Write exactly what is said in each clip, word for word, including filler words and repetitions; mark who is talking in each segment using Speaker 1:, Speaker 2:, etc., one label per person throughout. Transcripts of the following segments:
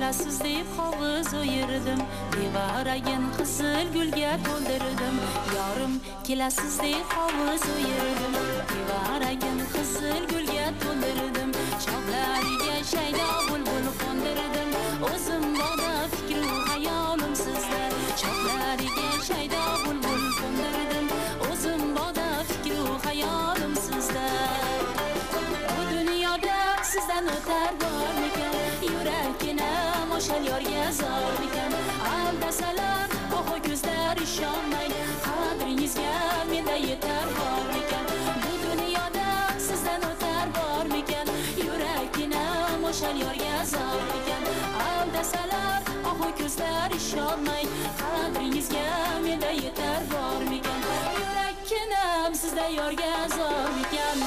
Speaker 1: kelasiz deb hovuz o'yirdim, devaragin qizil gulga to'ldirdim. Yorim kelasiz deb hovuz o'yirdim, devaragin qizil gulga to'ldirdim. Shoxlariga shaydo bulbul qo'ndirdim, o'zim bog'da fikru hayolim sizda. Shoxlariga shaydo bulbul qo'ndirdim, o'zim bog'da fikru hayolim sizda. Bu dunyoda sizdan o'tar bormikan, yurakginam o'sha yorga zormikan. Aldasalar ohu ko'zlar ishonmang, qadringizga menda yetar bormikan. Bu dunyoda sizdan o'tar bormikan, yurakginam o'sha yorga zormikan. Aldasalar ohu ko'zlar ishonmang, qadringizga menda yetar bormikan. Yurakginam sizda yorga zormikan.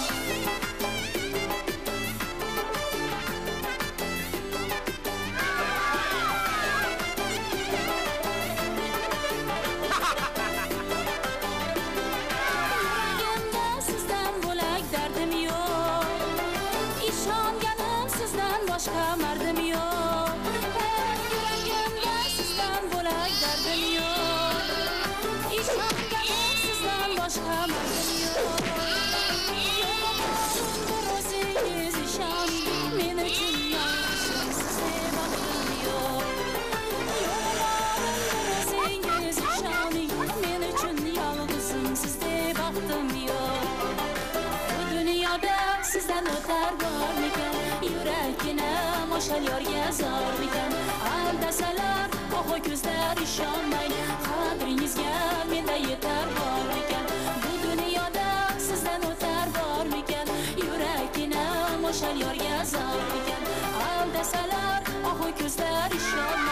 Speaker 1: Boshqa mardim yo'q, yuragimda sizdan bo'lak dardim yo'q. Ishonganim sizdan boshqa mardim yo'q. Yo'qotdim o'zingiz ishoning, men uchun yolg'izim sizga baxtim yo'q. Yo'qotdim o'zingiz ishoning, men uchun yolg'izim sizga baxtim yo'q. Bu dunyoda sizdan o'tar bormikan, yurakginam o'sha yorga zormikan. Aldasalar ohu ko'zlar ishonmang, qadringizga menda yetar bormikan. Bu dunyoda sizdan o'tar bormikan, yurakginam o'sha yorga zormikan. Aldasalar ohu ko'zlar ishonmang.